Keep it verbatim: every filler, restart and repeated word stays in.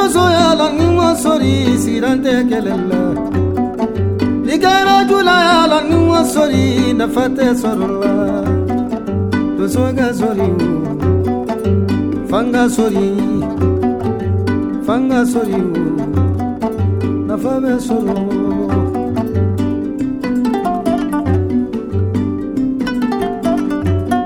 soya la ni wa sori sirante kelella Ligara jula la ni wa sori na fate sorla To soga sori Fanga sori Fanga sori Na fame soro